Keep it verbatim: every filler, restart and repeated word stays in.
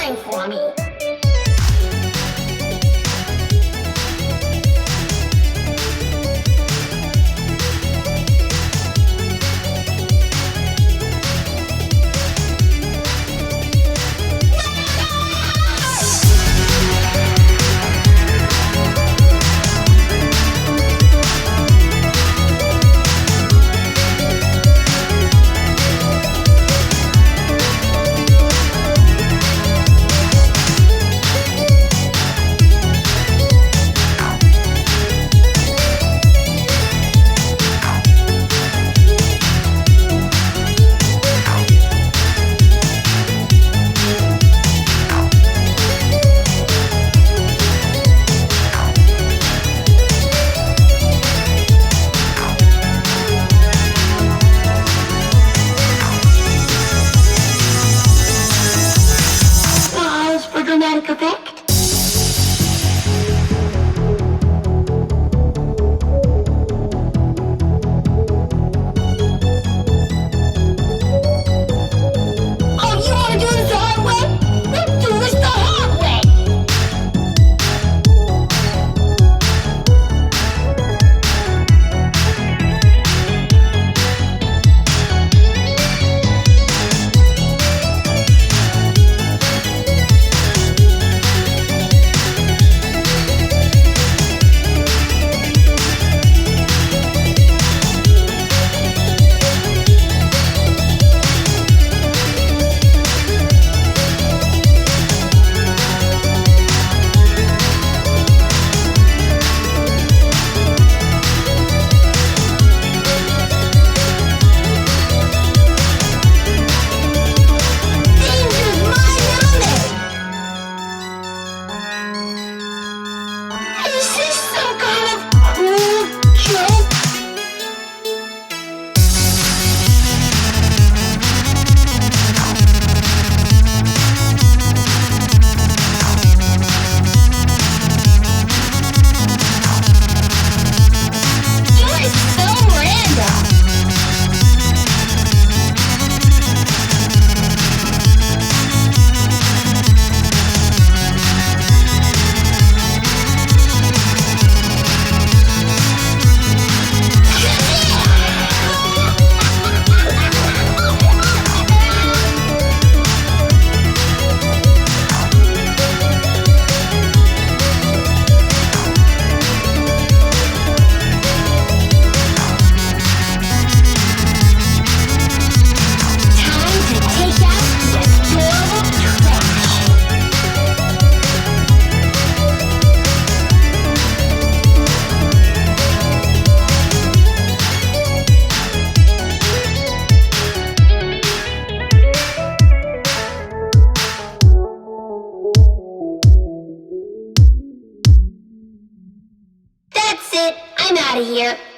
time for me. Dramatic effect. Oh, you want to do this the hard way? Let's do this the hard way. Is this some kind of cruel joke? You are so random. That's it. I'm out of here.